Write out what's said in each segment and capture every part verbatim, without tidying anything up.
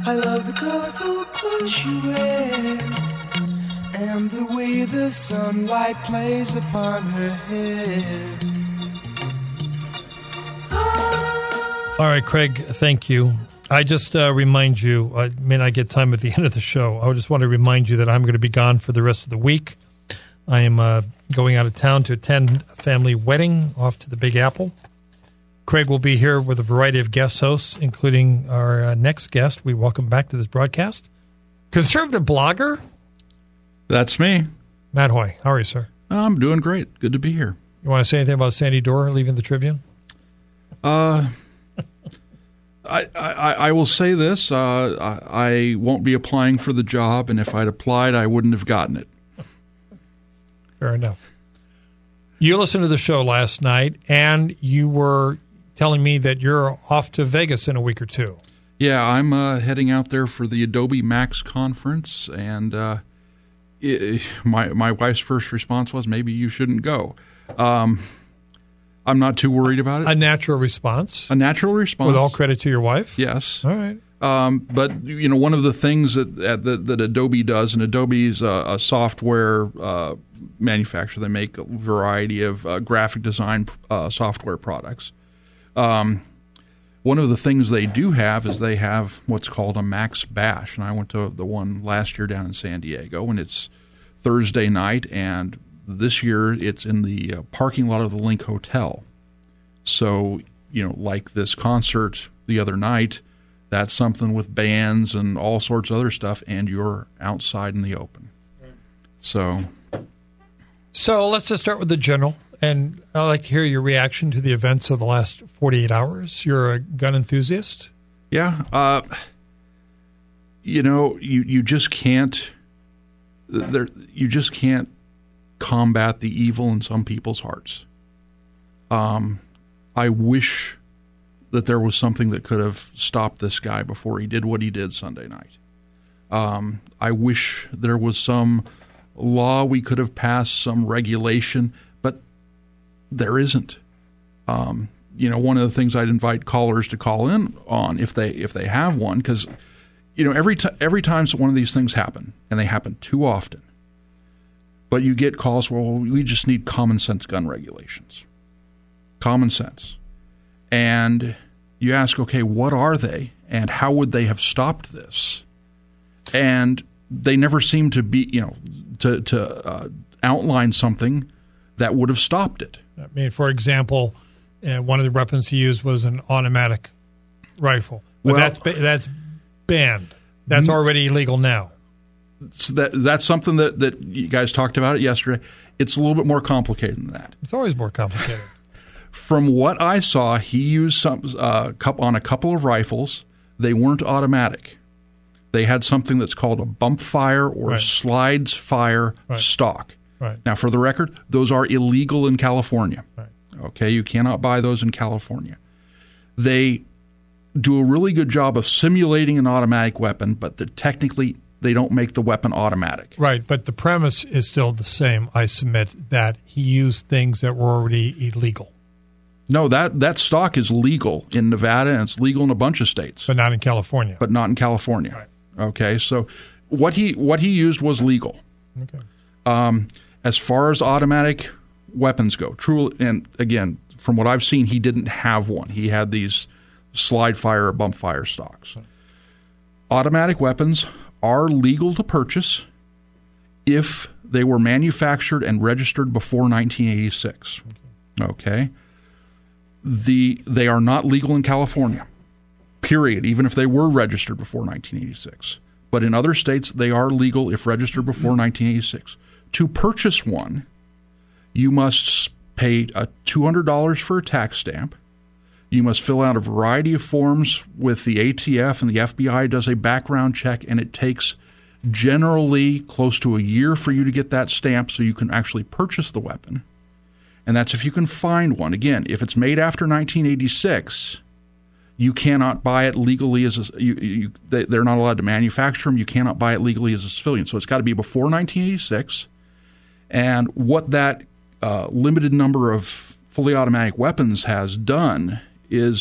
I love the colorful clothes she wears and the way the sunlight plays upon her hair. All right, Craig, thank you. I just uh, remind you, I may not get time at the end of the show. I just want to remind you that I'm going to be gone for the rest of the week. I am uh, going out of town to attend a family wedding off to the Big Apple. Craig will be here with a variety of guest hosts, including our uh, next guest. We welcome back to this broadcast, conservative blogger. That's me. Matt Hoy. How are you, sir? I'm doing great. Good to be here. You want to say anything about Sandy Dorr leaving the Tribune? Uh, I, I I will say this. Uh, I, I won't be applying for the job, and if I'd applied, I wouldn't have gotten it. Fair enough. You listened to the show last night, and you were telling me that you're off to Vegas in a week or two. Yeah, I'm uh, heading out there for the Adobe Max conference, and uh, it, my my wife's first response was, maybe you shouldn't go. Um, I'm not too worried about it. A natural response. A natural response. With all credit to your wife? Yes. All right. Um, but, you know, one of the things that that, that Adobe does, and Adobe is a, a software uh, manufacturer. They make a variety of uh, graphic design uh, software products. Um, one of the things they do have is they have what's called a Max Bash. And I went to the one last year down in San Diego, and it's Thursday night, and this year it's in the uh, parking lot of the Link Hotel. So, you know, like this concert the other night, that's something with bands and all sorts of other stuff, and you're outside in the open. So, so let's just start with the general, and I'd like to hear your reaction to the events of the last forty-eight hours. You're a gun enthusiast? Yeah. Uh, you know, you, you just can't there. You just can't combat the evil in some people's hearts. Um, I wish that there was something that could have stopped this guy before he did what he did Sunday night. Um, I wish there was some law we could have passed, some regulation, but there isn't. Um, you know, one of the things I'd invite callers to call in on if they if they have one, because you know every t- every time one of these things happen, and they happen too often, but you get calls, well, we just need common sense gun regulations. Common sense. And you ask, okay, what are they, and how would they have stopped this? And they never seem to be, you know, to, to uh, outline something that would have stopped it. I mean, for example, uh, one of the weapons he used was an automatic rifle. But Well, that's that's banned. That's already illegal now. So that that's something that, that you guys talked about it yesterday. It's a little bit more complicated than that. It's always more complicated. From what I saw, he used some uh, on a couple of rifles. They weren't automatic. They had something that's called a bump fire or Right. slides fire Right. stock. Right. Now, for the record, those are illegal in California. Right. Okay, you cannot buy those in California. They do a really good job of simulating an automatic weapon, but the, technically they don't make the weapon automatic. Right, but the premise is still the same, I submit, that he used things that were already illegal. No, that, that stock is legal in Nevada, and it's legal in a bunch of states. But not in California. But not in California. Right. Okay, so what he what he used was legal. Okay. Um, as far as automatic weapons go, true, and again, from what I've seen, he didn't have one. He had these slide fire or bump fire stocks. Right. Automatic weapons are legal to purchase if they were manufactured and registered before nineteen eighty-six. Okay. okay. The they are not legal in California, period, even if they were registered before nineteen eighty-six. But in other states, they are legal if registered before nineteen eighty-six. To purchase one, you must pay a two hundred dollars for a tax stamp. You must fill out a variety of forms with the A T F, and the F B I does a background check, and it takes generally close to a year for you to get that stamp so you can actually purchase the weapon. And that's if you can find one. Again, if it's made after nineteen eighty-six, you cannot buy it legally as a, you, you, they, they're not allowed to manufacture them. You cannot buy it legally as a civilian. So it's got to be before nineteen eighty-six. And what that uh, limited number of fully automatic weapons has done is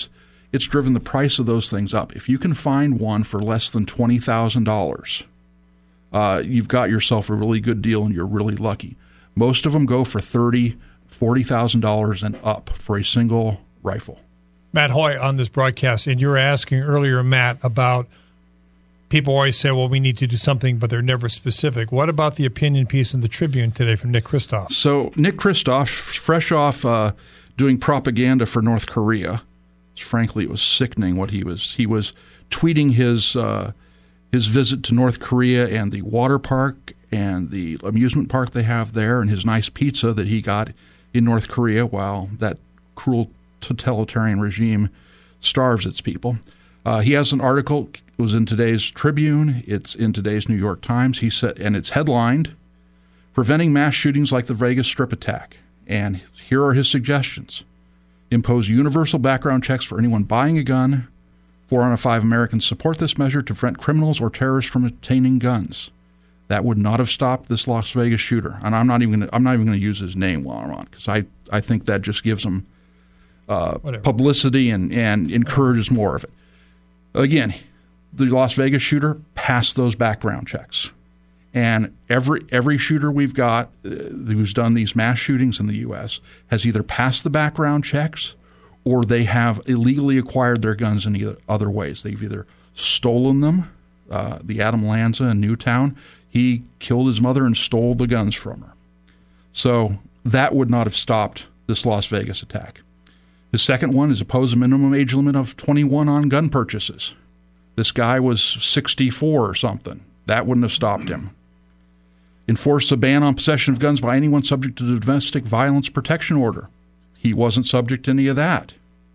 it's driven the price of those things up. If you can find one for less than twenty thousand dollars, uh, you've got yourself a really good deal and you're really lucky. Most of them go for thirty thousand dollars, forty thousand dollars and up for a single rifle. Matt Hoy on this broadcast, and you were asking earlier, Matt, about people always say, well, we need to do something, but they're never specific. What about the opinion piece in the Tribune today from Nick Kristof? So Nick Kristof, fresh off uh, doing propaganda for North Korea, frankly, it was sickening what he was. He was tweeting his uh, his visit to North Korea and the water park and the amusement park they have there and his nice pizza that he got in North Korea while that cruel totalitarian regime starves its people. Uh, he has an article. It was in today's Tribune. It's in today's New York Times. He said, and it's headlined, "Preventing Mass Shootings Like the Vegas Strip Attack." And here are his suggestions. Impose universal background checks for anyone buying a gun. Four out of five Americans support this measure to prevent criminals or terrorists from obtaining guns. That would not have stopped this Las Vegas shooter. And I'm not even gonna, I'm not even going to use his name while I'm on, because I, I think that just gives him uh, publicity and, and encourages more of it. Again, the Las Vegas shooter passed those background checks. And every every shooter we've got uh, who's done these mass shootings in the U S has either passed the background checks or they have illegally acquired their guns in either other ways. They've either stolen them. Uh, the Adam Lanza in Newtown, he killed his mother and stole the guns from her. So that would not have stopped this Las Vegas attack. The second one is impose a minimum age limit of twenty-one on gun purchases. This guy was sixty-four or something. That wouldn't have stopped him. Enforce a ban on possession of guns by anyone subject to the Domestic Violence Protection Order. He wasn't subject to any of that.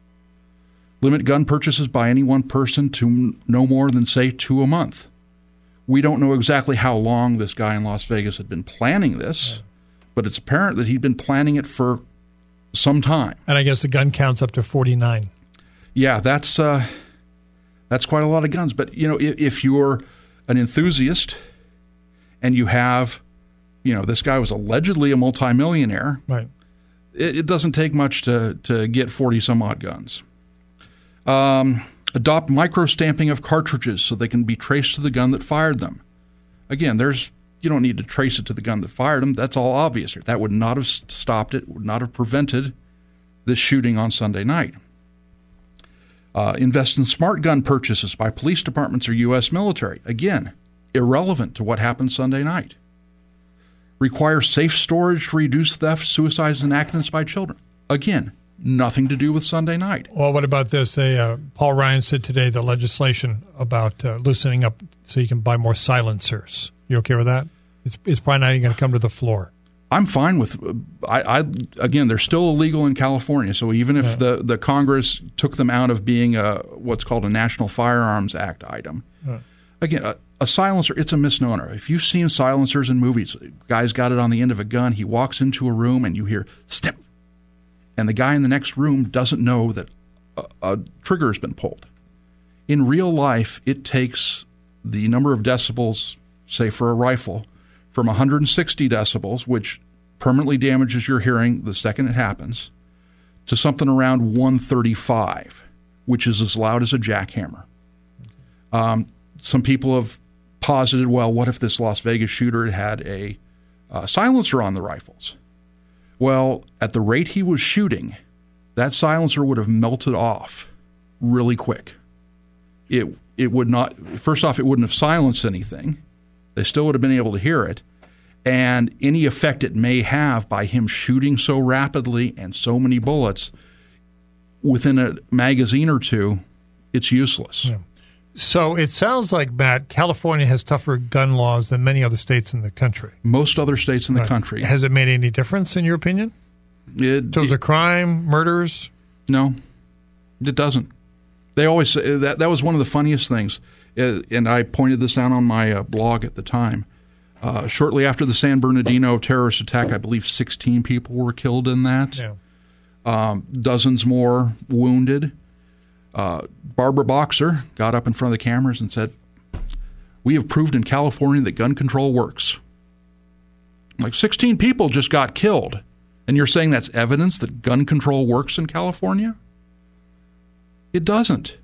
Limit gun purchases by any one person to no more than, say, two a month. We don't know exactly how long this guy in Las Vegas had been planning this, yeah. but it's apparent that he'd been planning it for some time. And I guess the gun count's up to forty-nine. Yeah, that's uh, that's quite a lot of guns. But, you know, if, if you're an enthusiast and you have, you know, this guy was allegedly a multimillionaire, right? It, it doesn't take much to, to get forty-some-odd guns. Um, adopt micro-stamping of cartridges so they can be traced to the gun that fired them. Again, there's you don't need to trace it to the gun that fired them. That's all obvious here. That would not have stopped it, would not have prevented this shooting on Sunday night. Uh, invest in smart gun purchases by police departments or U S military. Again, irrelevant to what happened Sunday night. Require safe storage to reduce theft, suicides, and accidents by children. Again, nothing to do with Sunday night. Well, what about this? A, uh, Paul Ryan said today the legislation about uh, loosening up so you can buy more silencers. You okay with that? It's, it's probably not even going to come to the floor. I'm fine with I, I again, they're still illegal in California. So even if yeah. the, the Congress took them out of being a what's called a National Firearms Act item, yeah. again, a, a silencer, it's a misnomer. If you've seen silencers in movies, guy's got it on the end of a gun, he walks into a room and you hear snip, and the guy in the next room doesn't know that a, a trigger has been pulled. In real life, it takes the number of decibels, say for a rifle, from one hundred sixty decibels, which permanently damages your hearing the second it happens, to something around one thirty-five, which is as loud as a jackhammer. Um, some people have posited, well, what if this Las Vegas shooter had a uh, silencer on the rifles? Well, at the rate he was shooting, that silencer would have melted off really quick. It it would not, first off, it wouldn't have silenced anything. They still would have been able to hear it. And any effect it may have by him shooting so rapidly and so many bullets, within a magazine or two, it's useless. Yeah. So it sounds like, Matt, California has tougher gun laws than many other states in the country. Most other states in the right. country. Has it made any difference, in your opinion? It, in terms it, of crime, murders? No, it doesn't. They always say that. That was one of the funniest things. And I pointed this out on my uh, blog at the time. Uh, shortly after the San Bernardino terrorist attack, I believe sixteen people were killed in that. Yeah. Um, dozens more wounded. Uh, Barbara Boxer got up in front of the cameras and said, "We have proved in California that gun control works." Like sixteen people just got killed, and you're saying that's evidence that gun control works in California? It doesn't.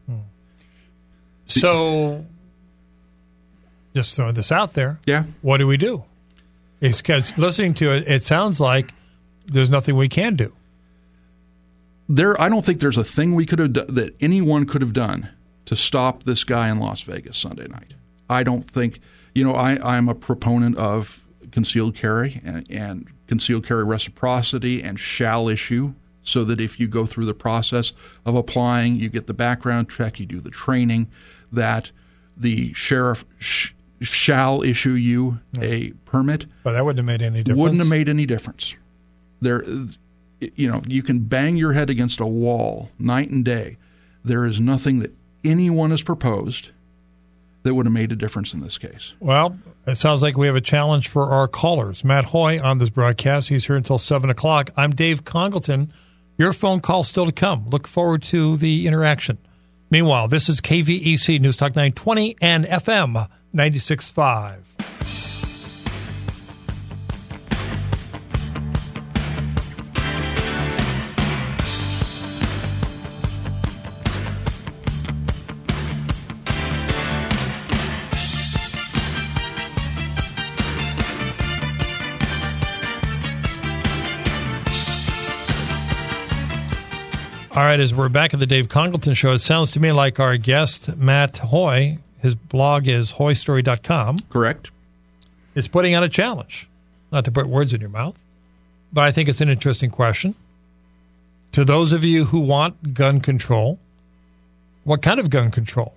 So, just throwing this out there. Yeah. What do we do? It's because listening to it, it sounds like there's nothing we can do. There, I don't think there's a thing we could have done, that anyone could have done to stop this guy in Las Vegas Sunday night. I don't think, you know, I, I'm a proponent of concealed carry and, and concealed carry reciprocity and shall issue, so that if you go through the process of applying, you get the background check, you do the training, that the sheriff sh- shall issue you a permit. But that wouldn't have made any difference. Wouldn't have made any difference. There, you know, you can bang your head against a wall night and day. There is nothing that anyone has proposed that would have made a difference in this case. Well, it sounds like we have a challenge for our callers. Matt Hoy on this broadcast. He's here until seven o'clock. I'm Dave Congleton. Your phone call still to come. Look forward to the interaction. Meanwhile, this is K V E C News Talk nine twenty and F M ninety-six point five. All right, as we're back at the Dave Congleton Show, it sounds to me like our guest, Matt Hoy, his blog is hoy story dot com. Correct. Is putting out a challenge. Not to put words in your mouth, but I think it's an interesting question. To those of you who want gun control, what kind of gun control?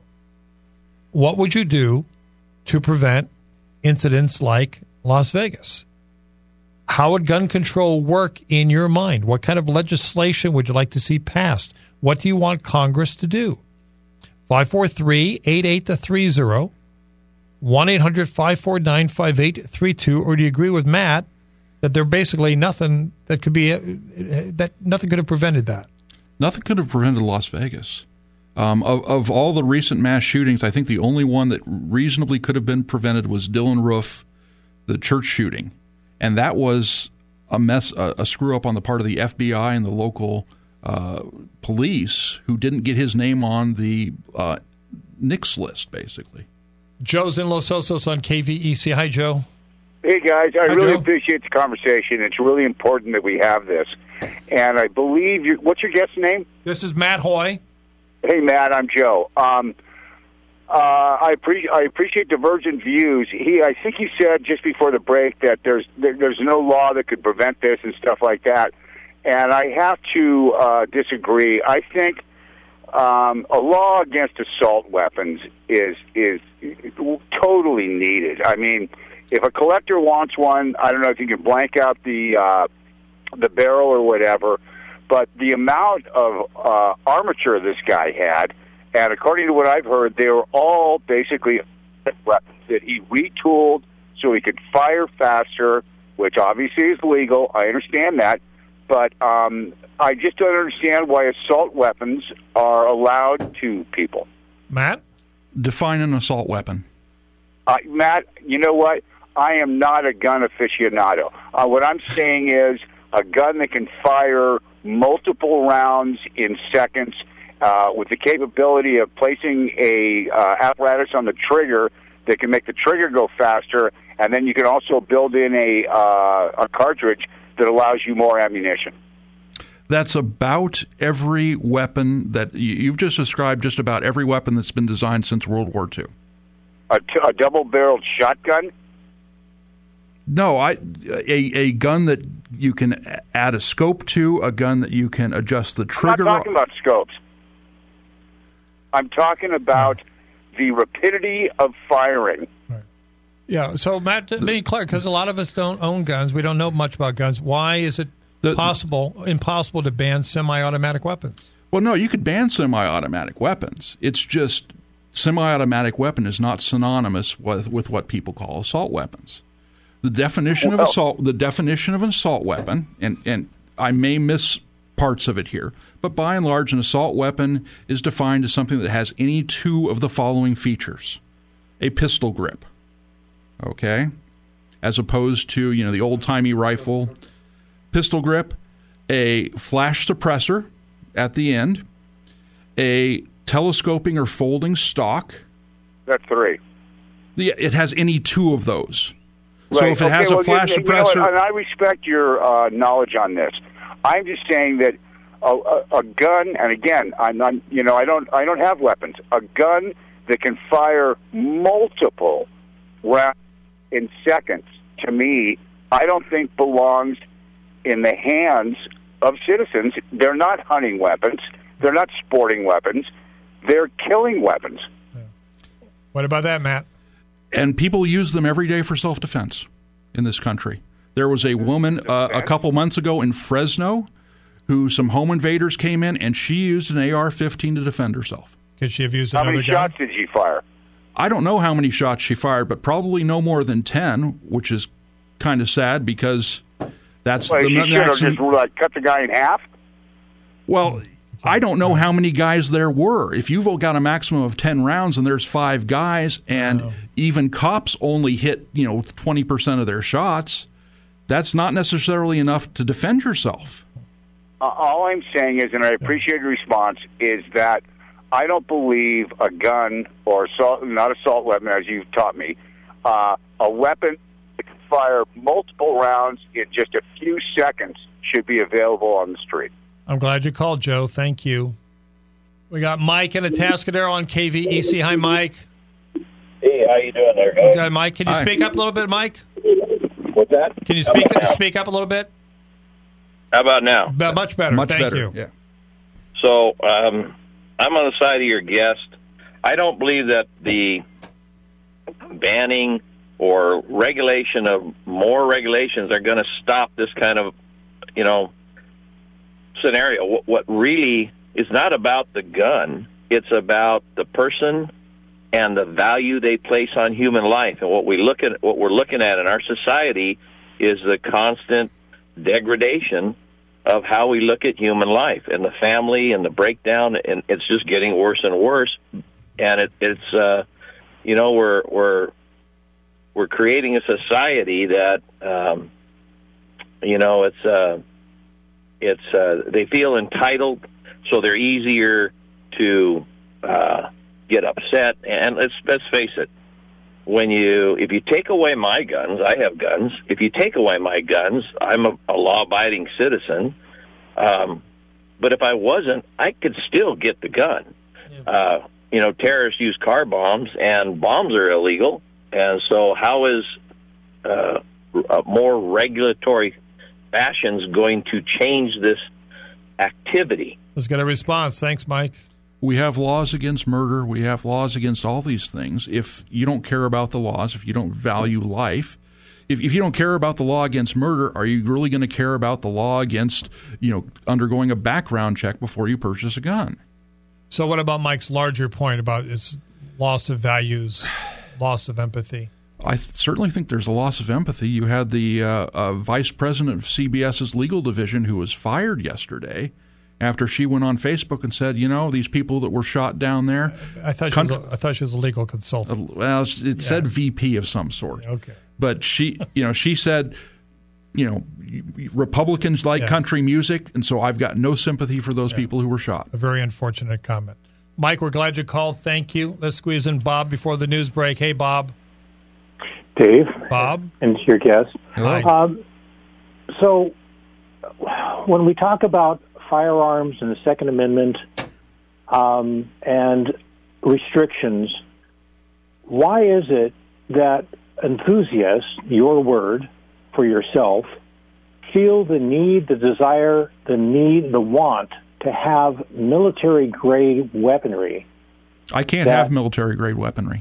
What would you do to prevent incidents like Las Vegas? How would gun control work in your mind? What kind of legislation would you like to see passed? What do you want Congress to do? five four three, eight eight three zero, one eight hundred, five four nine, five eight three two, or do you agree with Matt that there basically nothing that could be, that nothing could have prevented that? Nothing could have prevented Las Vegas. Um, of, of all the recent mass shootings, I think the only one that reasonably could have been prevented was Dylan Roof, the church shooting. And that was a mess, a, a screw up on the part of the F B I and the local uh, police, who didn't get his name on the uh, NICS list, basically. Joe's in Los Osos on K V E C. Hi, Joe. Hey, guys. I Hi, really Joe. appreciate the conversation. It's really important that we have this. And I believe you. What's your guest's name? This is Matt Hoy. Hey, Matt. I'm Joe. Um, Uh, I, pre- I appreciate divergent views. He, I think he said just before the break that there's there, there's no law that could prevent this and stuff like that, and I have to uh, disagree. I think um, a law against assault weapons is is totally needed. I mean, if a collector wants one, I don't know if you can blank out the uh, the barrel or whatever, but the amount of uh, armature this guy had. And according to what I've heard, they were all basically weapons that he retooled so he could fire faster, which obviously is legal. I understand that. But um, I just don't understand why assault weapons are allowed to people. Matt? Define an assault weapon. Uh, Matt, you know what? I am not a gun aficionado. Uh, what I'm saying is a gun that can fire multiple rounds in seconds, Uh, with the capability of placing a uh, apparatus on the trigger that can make the trigger go faster, and then you can also build in a uh, a cartridge that allows you more ammunition. That's about every weapon that you've just described. Just about every weapon that's been designed since World War Two. A, t- a double-barreled shotgun? No, I a a gun that you can add a scope to, a gun that you can adjust the trigger. I'm not talking about scopes. I'm talking about the rapidity of firing. Right. Yeah, so Matt, to be clear, because a lot of us don't own guns, we don't know much about guns. Why is it the, possible, impossible to ban semi-automatic weapons? Well, no, you could ban semi-automatic weapons. It's just semi-automatic weapon is not synonymous with, with what people call assault weapons. The definition well, of assault, the definition of an assault weapon, and and I may miss parts of it here, but by and large, an assault weapon is defined as something that has any two of the following features. A pistol grip, okay, as opposed to, you know, the old-timey rifle. Pistol grip, a flash suppressor at the end, a telescoping or folding stock. That's three. The, it has any two of those. Right. So if it okay, has well, a flash you, you know suppressor... what, and I respect your uh, knowledge on this. I'm just saying that a, a, a gun, and again, I'm not, you know, I don't, I don't have weapons. A gun that can fire multiple rounds in seconds, to me, I don't think belongs in the hands of citizens. They're not hunting weapons. They're not sporting weapons. They're killing weapons. Yeah. What about that, Matt? And people use them every day for self-defense in this country. There was a woman uh, a couple months ago in Fresno who some home invaders came in, and she used an A R fifteen to defend herself. Could she have used How another many gun? shots did she fire? I don't know how many shots she fired, but probably no more than ten, which is kind of sad because that's Well, the she should have maximum. just like, cut the guy in half. Well, I don't know how many guys there were. If you've got a maximum of ten rounds and there's five guys, and Oh. even cops only hit, you know, twenty percent of their shots, that's not necessarily enough to defend yourself. Uh, all I'm saying is, and I appreciate your response, is that I don't believe a gun or assault, not assault weapon, as you've taught me, uh, a weapon that can fire multiple rounds in just a few seconds should be available on the street. I'm glad you called, Joe. Thank you. We got Mike in Atascadero on K V E C. Hi, Mike. Hey, how you doing there, guys? Okay, Mike. Can you Hi. speak up a little bit, Mike? What's that? Can you How speak about now? speak up a little bit? How about now? Be- Much better. Much Thank better. you. Yeah. So um, I'm on the side of your guest. I don't believe that the banning or regulation of more regulations are going to stop this kind of, you know, scenario. What, what really is not about the gun. It's about the person and the value they place on human life. And what we look at, what we're looking at in our society is the constant degradation of how we look at human life and the family and the breakdown, and it's just getting worse and worse. And it, it's, uh, you know, we're we're we're creating a society that, um, you know, it's uh, it's uh, they feel entitled, so they're easier to uh, get upset. And let's let's face it. When you, if you take away my guns, I have guns. If you take away my guns, I'm a, a law-abiding citizen. Um, but if I wasn't, I could still get the gun. Uh, you know, terrorists use car bombs, and bombs are illegal. And so, how is uh, a more regulatory fashions going to change this activity? Let's get a response. Thanks, Mike. We have laws against murder. We have laws against all these things. If you don't care about the laws, if you don't value life, if, if you don't care about the law against murder, are you really going to care about the law against, you know, undergoing a background check before you purchase a gun? So what about Mike's larger point about his loss of values, loss of empathy? I th- certainly think there's a loss of empathy. You had the uh, uh, vice president of C B S's legal division who was fired yesterday after she went on Facebook and said, you know, these people that were shot down there. I thought she, Country- was, a, I thought she was a legal consultant. Uh, well, it said V P of some sort. Okay. But she, you know, she said, you know, Republicans like Yeah. country music, and so I've got no sympathy for those Yeah. people who were shot. A very unfortunate comment. Mike, we're glad you called. Thank you. Let's squeeze in Bob before the news break. Hey, Bob. Dave, Bob. and your guest. Hi. Um, so, when we talk about firearms and the Second Amendment um, and restrictions, why is it that enthusiasts, your word for yourself, feel the need, the desire, the need, the want to have military-grade weaponry? I can't That- have military-grade weaponry.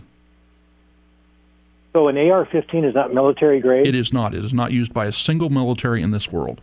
So an A R fifteen is not military-grade? It is not. It is not used by a single military in this world.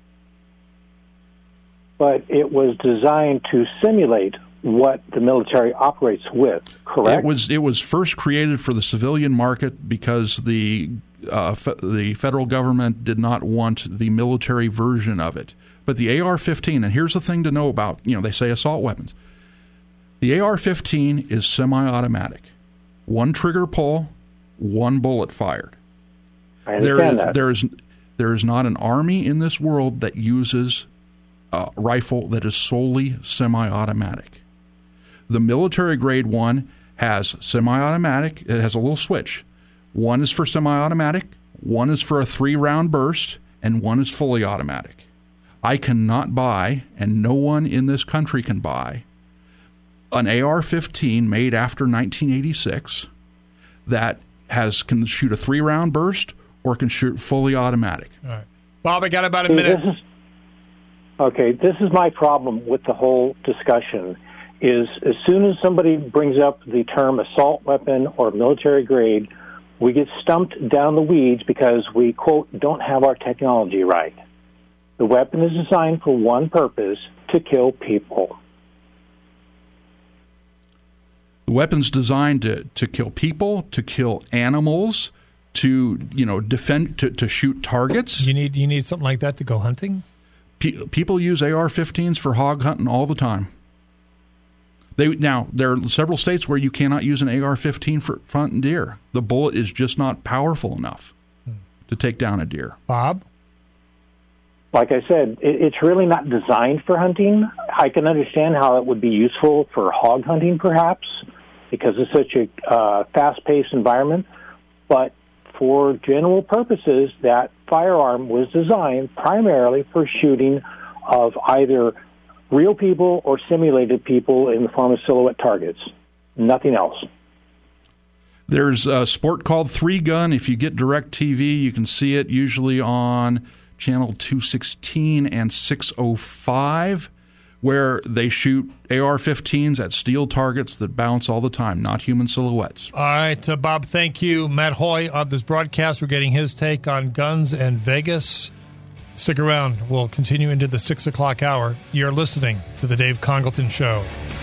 But it was designed to simulate what the military operates with, correct? It was it was first created for the civilian market because the uh, fe- the federal government did not want the military version of it. But the A R fifteen, and here's the thing to know about, you know, they say assault weapons. The A R fifteen is semi-automatic. One trigger pull, one bullet fired. I understand that. There is there is not an army in this world that uses a rifle that is solely semi-automatic. The military-grade one has semi-automatic. It has a little switch. One is for semi-automatic, one is for a three-round burst, and one is fully automatic. I cannot buy, and no one in this country can buy, an A R fifteen made after nineteen eighty-six that has can shoot a three-round burst or can shoot fully automatic. All right. Bob, I got about a See, minute. This is, okay, this is my problem with the whole discussion, is as soon as somebody brings up the term assault weapon or military grade, we get stumped down the weeds because we, quote, don't have our technology right. The weapon is designed for one purpose, to kill people. The weapon's designed to, to kill people, to kill animals, to you know defend, to, to shoot targets. You need you need something like that to go hunting? Pe- people use A R fifteens for hog hunting all the time. They now there are several states where you cannot use an A R fifteen for, for hunting deer. The bullet is just not powerful enough hmm. to take down a deer. Bob? Like I said, it, it's really not designed for hunting. I can understand how it would be useful for hog hunting, perhaps, because it's such a uh, fast-paced environment. But for general purposes, that firearm was designed primarily for shooting of either real people or simulated people in the form of silhouette targets. Nothing else. There's a sport called Three Gun. If you get DirecTV, you can see it usually on channel two sixteen and six oh five, where they shoot A R fifteens at steel targets that bounce all the time, not human silhouettes. All right, uh, Bob, thank you. Matt Hoy on this broadcast. We're getting his take on guns and Vegas. Stick around. We'll continue into the six o'clock hour. You're listening to The Dave Congleton Show.